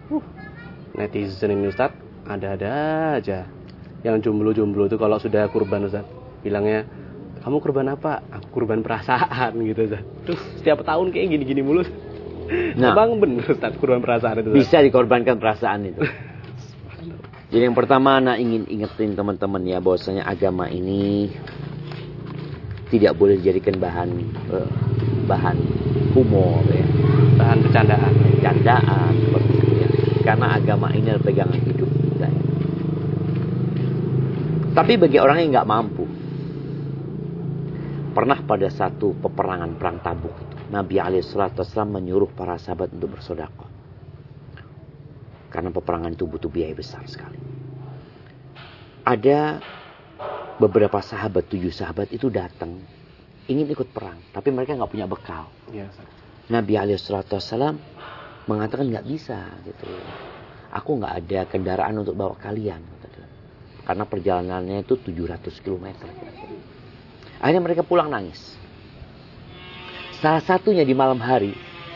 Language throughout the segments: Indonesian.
Netizen ini Ustaz, ada-ada aja. Yang jomblo-jomblo itu kalau sudah kurban Ustaz, bilangnya, kamu kurban apa? Aku kurban perasaan gitu Ustaz. Terus setiap tahun kayak gini-gini mulu. Nah, Bang bener Ustaz, kurban perasaan itu Ustaz. Bisa dikorbankan perasaan itu. Jadi yang pertama anak ingin ingetin teman-teman ya, bahwasanya agama ini tidak boleh dijadikan bahan humor ya, Bahan bercandaan seperti itu ya. Karena agama ini adalah pegangan hidup kita. Tapi bagi orang yang nggak mampu, pernah pada satu peperangan perang Tabuk itu, Nabi SAW menyuruh para sahabat untuk bersedekah. Karena peperangan itu butuh biaya besar sekali. Ada beberapa sahabat, 7 sahabat itu datang ingin ikut perang, tapi mereka nggak punya bekal. ya, Nabi SAW mengatakan nggak bisa gitu. Aku nggak ada kendaraan untuk bawa kalian. Karena perjalanannya itu 700 km. Akhirnya mereka pulang nangis. Salah satunya di malam hari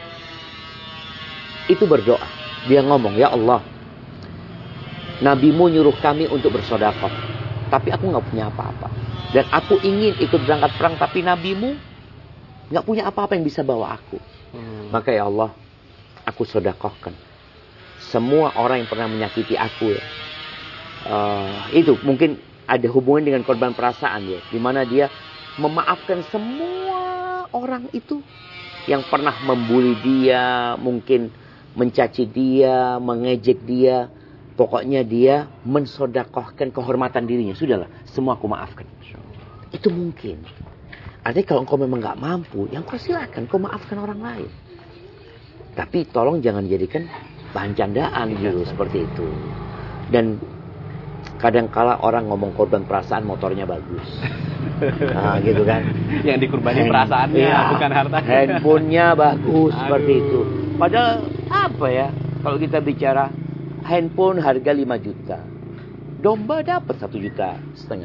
itu berdoa. Dia ngomong, ya Allah, Nabimu nyuruh kami untuk bersedekah, tapi aku nggak punya apa-apa. Dan aku ingin ikut berangkat perang, tapi Nabimu nggak punya apa-apa yang bisa bawa aku. Maka ya Allah, aku sedekahkan semua orang yang pernah menyakiti aku ya. Itu mungkin ada hubungan dengan korban perasaan ya, di mana dia memaafkan semua orang itu yang pernah membuli dia, mungkin mencaci dia, mengejek dia. Pokoknya dia mensedekahkan kehormatan dirinya. Sudahlah, semua aku maafkan. Itu mungkin. Artinya kalau engkau memang gak mampu, yang kau silakan, kau maafkan orang lain. Tapi tolong jangan jadikan bahan candaan gitu, seperti itu. Dan kadangkala orang ngomong korban perasaan motornya bagus. Nah, gitu kan. Yang dikurbanin perasaannya, ya, bukan hartanya. Handphonenya bagus. Seperti itu. Padahal apa ya, kalau kita bicara handphone harga 5 juta. Domba dapat 1,5 juta.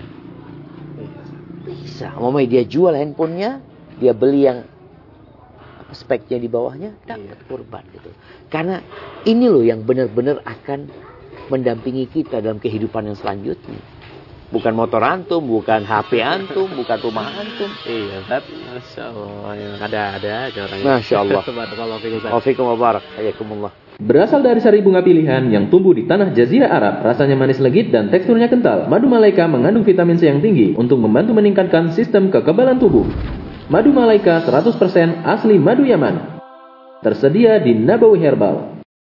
Bisa. Mau dia jual handphonenya, dia beli yang speknya di bawahnya, dapat kurban gitu. Karena ini loh yang benar-benar akan mendampingi kita dalam kehidupan yang selanjutnya. Bukan motor antum, bukan HP antum, bukan rumah antum. Iya, Masya Allah. Ada aja orangnya. Masya Allah. Waalaikumsalam warahmatullahi. Berasal dari sari bunga pilihan yang tumbuh di tanah Jazirah Arab, rasanya manis legit dan teksturnya kental. Madu Malaika mengandung vitamin C yang tinggi untuk membantu meningkatkan sistem kekebalan tubuh. Madu Malaika 100% asli madu Yaman. Tersedia di Nabawi Herbal.